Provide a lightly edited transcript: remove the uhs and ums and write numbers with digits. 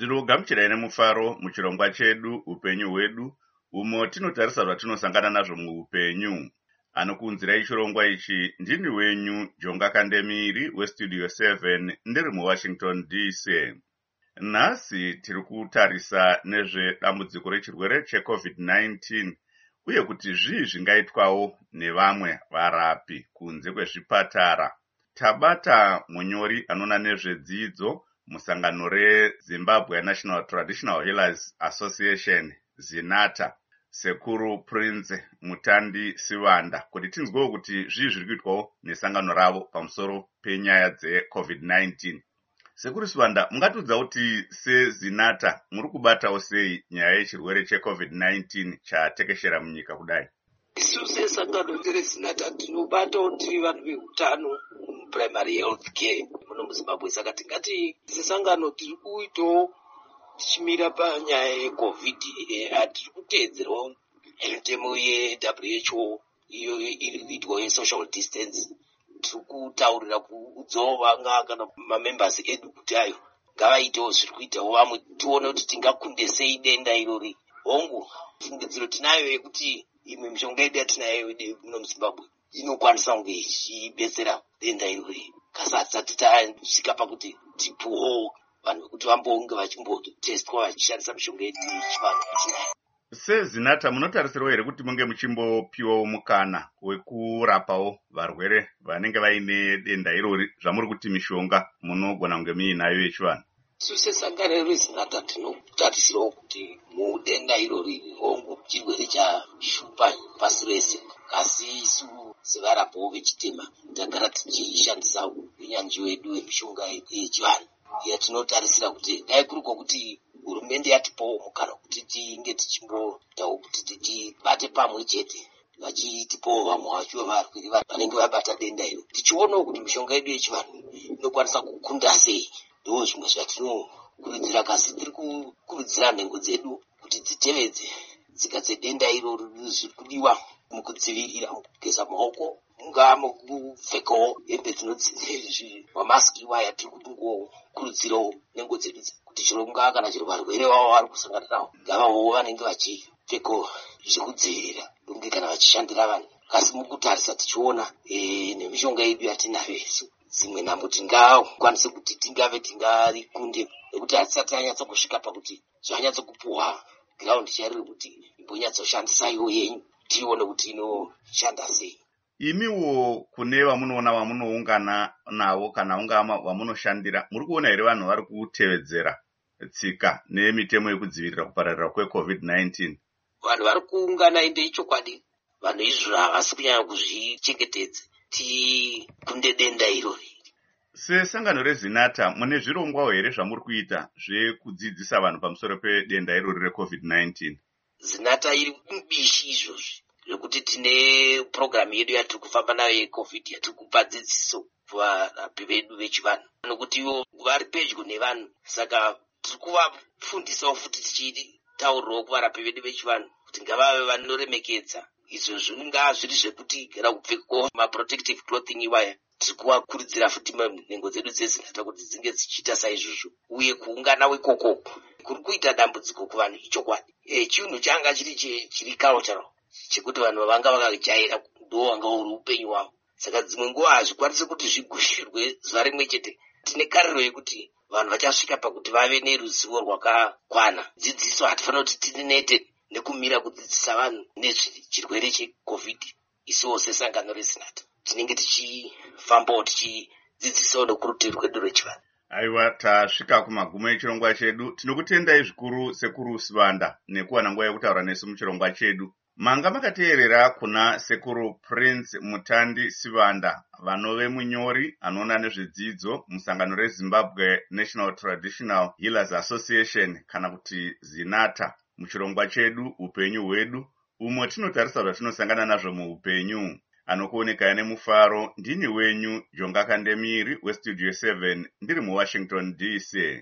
Ndinogamuchirai nemufaro muchirongwa chedu upenyu hwedu, umo tinotarisa zvatinosangana nazvo muupenyu. Anokuunzirai chirongwa ichi ndini wenyu Jonga Kandemiri weStudio 7 ndiri muWashington DC. Nhasi tiri kutarisa nezvedambudziko rechirwere cheCovid-19 uye kuti zvii zvingaitwawo nevamwe varapi kunze kwezvipatara. Tabata munyori anoona nezvedzidzo musangano reZimbabwe National Traditional Healers Association ZINATA, Sekuru Prince Mutandi Sivanda, kuti tinzwewo kuti zvii zviri kuitwawo nesangano ravo pamusoro penyaya dzeCovid-19. Sekuru Sivanda, mungatudza kuti seZINATA muri kubatawo sei nyaya yechirwere cheCovid-19 chatekeshera munyika kudai? Isu sesangano reZINATA tinobatawo tiri vanhu veutano primary health care muno muZimbabwe. Saka tingati sesangano tiri kuitawo tichimira panyaya yeCovid, tiri kuteedzerawo mitemo yeWHO iyo iri kuitwa yesocial distance. Tiri kutaurira kuudzawo vanga kana mamembers edu kuti ayo ngavaitewo zviri kuitawo vamwe, tione kuti tingakunde sei denda irori. Hongu fungidziro tinayo yekuti imwe mishonga yedu yatinayo muno muZimbabwe inokwanisa kunge ichibetsera denda irori kasati tasvika pakuti tipuwo vanhu vekuti vambonge vachimbotestwa vachishandisa mishonga yedu yechivanhu yatinayo. SeZINATA munotarisirawo here kuti munge muchimbopiwawo mukana wekurapawo varwere vanenge vaine denda irori zvamuri kuti mishonga munogona kunge muinayo yechivanhu? Isu sesangano reZINATA tinotarisirawo kuti mudenda irori hongu chirwere chashupa pasi rese, asi isu sevarapawo vechitema tagara tichishandisa unyanzvi wedu wemishonga yechivanhu yatinotarisira kuti dai kuri kwokuti hurumende yatipawo mukana kuti tinge tichimbotawo kuti tichibate pamwe chete vachitipawo vamwe vachiwo varwere vanenge vabata denda iro, tichionawo kuti mishonga yedu yechivanhu inokwanisa kukunda sei. Ndo zvimwe zvatinokurudzira, kasi tiri kukurudzira nhengo dzedu kuti dzitevedze tsika dzedenda iroro zviri kudiwa mukudzivirira, mukugeza maoko, mungaa mukupfekawo hembe dzinodzivirira mamasiki waya. Tiri kukurudzirawo nhengo dzedu kuti chirongwa kana chiro varwere vavo vari kusangana navo ngavawo vanenge vachipfekawo zvekudzivirira donge kana vachishandira vanhu. Kasi mukutarisa tichiona nemishonga yedu yatinayo isu, dzimwe nhambo tingakwanise kuti tingarikunde nekuti hatisati anyatsa kusvika pakuti zvanyatsa kupuhwa giraundi chariri kuti imbonyatsoshandisa iwo yenyu, tione kuti inoshanda sei. Imiwo kune vamunoona vamunoungana navo kana unga vamunoshandira, muri kuona here vanhu vari kutevedzera tsika nemitemo yekudzivirira kupararira kweCovid-19? Vanhu vari kuungana ende ichokwadi, vanhu izvo havasi kunyanya kuzvichengetedza tikunde denda irori. Sesangano reZINATA mune zvirongwawo here zvamuri kuita zvekudzidzisa vanhu pamusoro pedenda irori reCovid-19? ZINATA iri kubishi izvozvi zvekuti tine programu yedu yatiri kufamba nayo yeCovid yatiri kupa dzidziso kuvarapi vedu vechivanhu nokuti ivo vari pedyo nevanhu. Saka tiri kuvafundisawo futi tichitaurirawo kuvarapi vedu vechivanhu kuti ngavave vanoremekedza izvozvo, ngaa zviri zvekuti kana kupfekawo maprotective clothing iwaya. Tiri kuvakurudzira futi nhengo dzedu dzeZINATA kuti dzinge dzichiita saizvozvo, uye kuungana wekoko kuri kuita dambudziko kuvanhu ichokwadi. Chinhu changa chiri cultural chekuti vanhu vanga vakajaira ndo wanga uri upenyu hwavo. Saka dzimwe nguva hazvikwanisi kuti zvigushirwe zuva rimwe chete. Tine kariro yekuti vanhu vachasvika pakuti vave neruzivo rwakakwana. Dzidziso hatifanira kuti tinete nekumira kudzidzisa vanhu nezvechirwere cheCovid. Isuwo sesangano reZINATA tinenge tichifambawo tichidzidzisawo nekurutivi rwedu rwechivanhu. Aiwa, tasvika kumagumo echirongwa chedu. Tinokutendai zvikuru Sekuru Sivanda nekuwana nguva yekutaura nesu muchirongwa chedu. Manga makateerera kuna Sekuru Prince Mutandi Sivanda, vanove munyori anoona nezvedzidzo musangano reZimbabwe National Traditional Healers Association kana kuti ZINATA, muchirongwa chedu upenyu hwedu, umo tinotarisa zvatinosangana nazvo muupenyu. Anokuonekai nemufaro ndini wenyu Jonga Kandemiri weStudio 7 ndiri muWashington DC.